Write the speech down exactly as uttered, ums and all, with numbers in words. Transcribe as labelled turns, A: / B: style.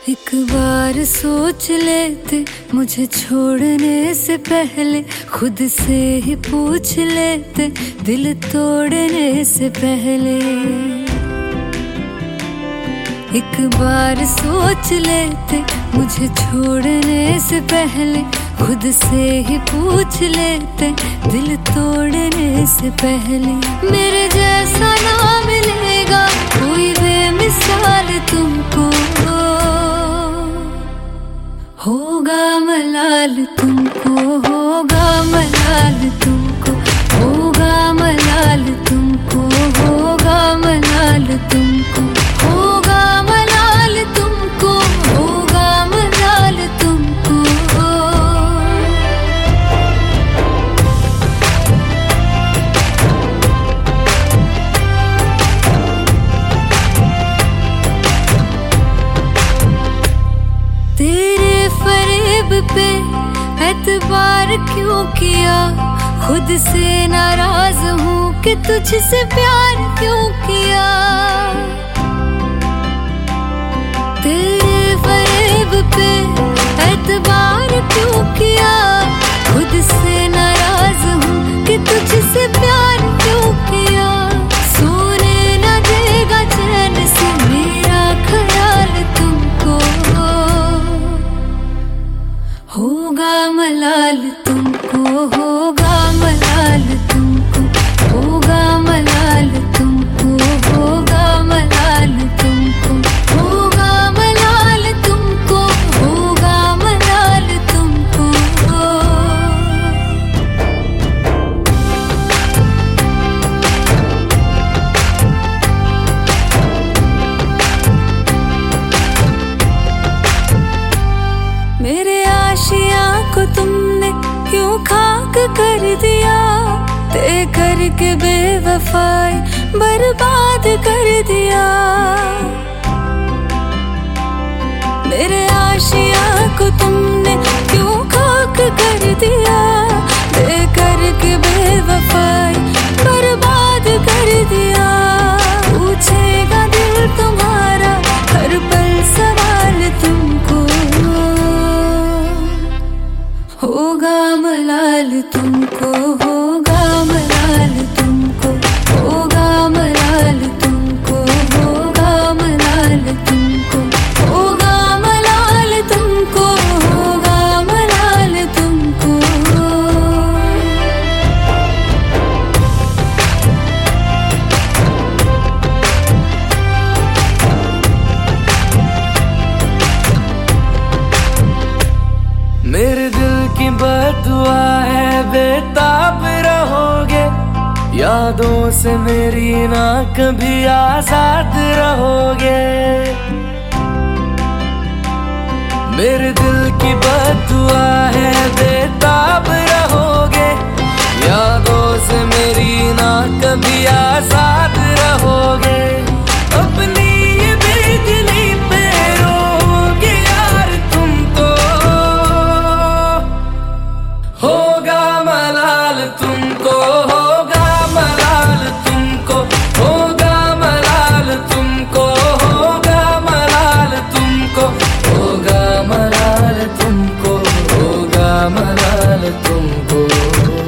A: एक बार सोच लेते, मुझे छोड़ने से पहले खुद से ही पूछ लेते, दिल तोड़ने से पहले। एक बार सोच लेते, मुझे छोड़ने से पहले खुद से ही पूछ लेते, दिल तोड़ने से पहले। मेरे जैसा ना मिलेगा कोई बेमिसाल तुमको, होगा मलाल तुमको, होगा मलाल तुमको, होगा मलाल तुमको, होगा मलाल तुमको, होगा मलाल तुमको, होगा मलाल तुमको। तेरे फरेब पे एतबार क्यों किया, खुद से नाराज हूँ कि तुझसे प्यार क्यों किया। तेरे फरेब पे एतबार क्यों किया, खुद से नाराज हूँ कि तुझसे प्यार क्यों किया। सोने न देगा चैन से मेरा ख्याल तुमको, होगा मलाल तुमको, होगा मलाल तुमको, होगा मलाल तुमको, होगा मलाल तुमको, होगा मलाल तुमको, होगा मलाल तुमको। मेरे आशिया को तुमने क्यों खाक कर दिया, ते करके बेवफाई बर्बाद कर दिया। मेरे आशिया को तुमने क्यों खाक कर दिया, ते करके बेवफाई बर्बाद कर दिया। पूछेगा दिल तुम्हारा हर पल सवाल तुमको, होगा मलाल तुमको, होगा मलाल तुमको, होगा मलाल तुमको, होगा मलाल तुमको, होगा मलाल तुमको, होगा मलाल तुमको।
B: मेरे दिल की बदुआ है बेताब रहोगे, यादों से मेरी ना कभी आजाद रहोगे। मेरे दिल की बदुआ है बेताब रहोगे, यादों से मेरी ना कभी आजाद रहोगे। अपनी ये बेदिली पे रोगे यार तुम तो, होगा मलाल तुमको, होगा मलाल तुमको, होगा मलाल तुमको, होगा मलाल तुमको, होगा मलाल तुमको, होगा मलाल तुमको।